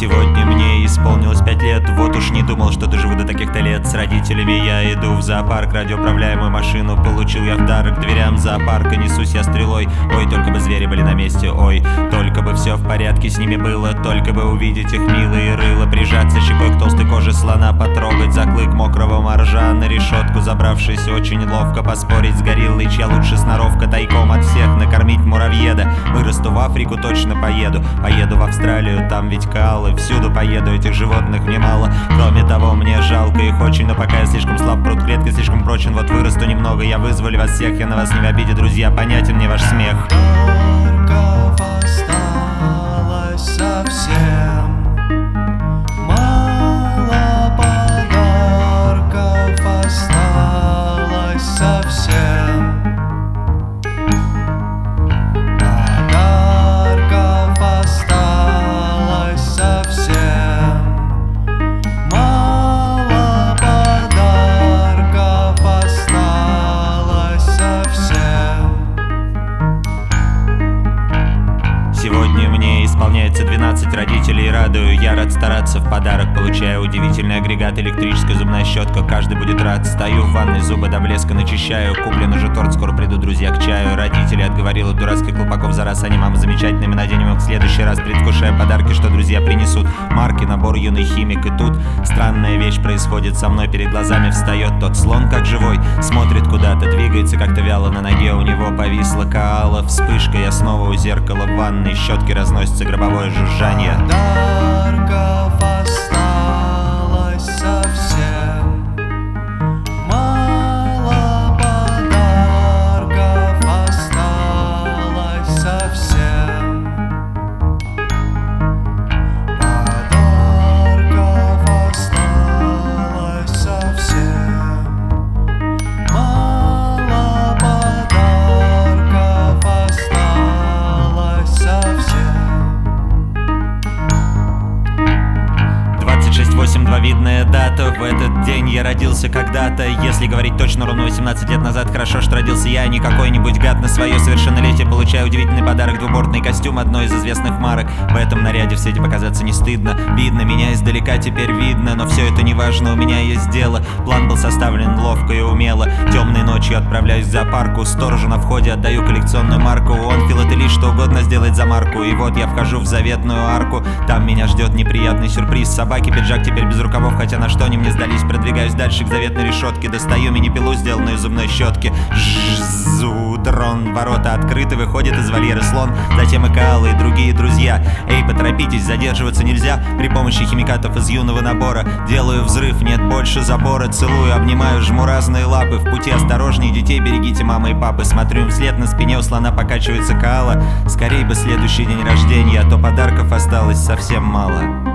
Сегодня мне исполнилось 5 лет. Вот уж не думал, что доживу до таких-то лет. С родителями я иду в зоопарк. Радиоуправляемую машину получил я в дар. К дверям зоопарка несусь я стрелой. Ой, только бы звери были на месте. Ой, только бы все в порядке с ними было. Только бы увидеть их милые рыла. Прижаться щекой к толстой коже слона. Потрогать за клык мокрого моржа. На решетку забравшись очень ловко. Поспорить с гориллой, чья лучше сноровка. Тайком от всех накормить муравьеда. Вырасту в Африку, точно поеду. Поеду в Австралию, там ведь коалы. Всюду поеду, этих животных немало. Кроме того, мне жалко их очень. Но пока я слишком слаб, пруд клетки слишком прочен. Вот вырасту немного, я вызволю вас всех. Я на вас не в обиде, друзья, понятен мне ваш смех. Подарков осталось совсем мало, подарков осталось совсем. Подарков осталось совсем мало, подарков осталось совсем. Сегодня мне исполняется 12, родителей радую. Я рад стараться, в подарок получаю удивительный агрегат, электрическая зубная щетка. Каждый будет рад. Стою в ванной, зубы до блеска начищаю. Куплен уже торт, скоро придут друзья к чаю. Родители отговорил от дурацких колпаков за раз. Они, мама, замечательными, наденем их в следующий раз. Предвкушая подарки, что друзья принесут. Марки, набор, юный химик. И тут странная вещь происходит со мной. Перед глазами встает тот слон, как живой. Смотрит куда-то, двигается как-то вяло. На ноге у него повисла коала. Вспышка, я снова у зеркала в ванной. Щетки разносится гробовое жужжание. Подарков осталось совсем мало, подарков осталось совсем. Подарков осталось совсем мало, подарков осталось совсем. 2682 видная дата. В этот день я родился когда-то. Если говорить точно, ровно 18 лет назад. Хорошо, что родился я, а не какой-нибудь гад. На свое совершеннолетие получаю удивительный подарок. Двубортный костюм одной из известных марок. В этом наряде в свете показаться не стыдно. Видно, меня издалека теперь видно. Но все это не важно, у меня есть дело. План был составлен ловко и умело. Темной ночью отправляюсь в зоопарку. Сторожу на входе отдаю коллекционную марку. Он филателист, что угодно сделать за марку. И вот я вхожу в заветную арку. Там меня ждет неприятный сюрприз. Собаки, пиджак теперь без рукавов, хотя на что они мне сдались. Продвигаюсь дальше к заветной решетке. Достаю мини-пилу, сделанную из зубной щетки. Жзу, дрон, ворота открыты. Выходит из вольера слон. Затем и коалы, и другие друзья. Эй, поторопитесь, задерживаться нельзя. При помощи химикатов из юного набора делаю взрыв, нет больше забора. Целую, обнимаю, жму разные лапы. В пути осторожнее, детей берегите, мамы и папы. Смотрю им вслед, на спине у слона покачивается коала. Скорей бы следующий день рождения, а то подарков осталось совсем мало.